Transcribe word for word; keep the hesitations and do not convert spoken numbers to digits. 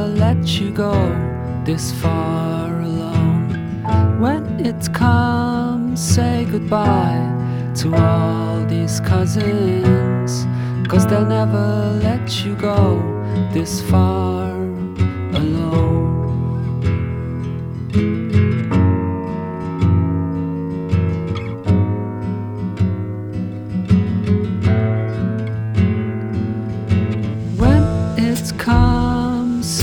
let you go this far alone. When it comes, say goodbye to all these cousins, 'cause they'll never let you go this far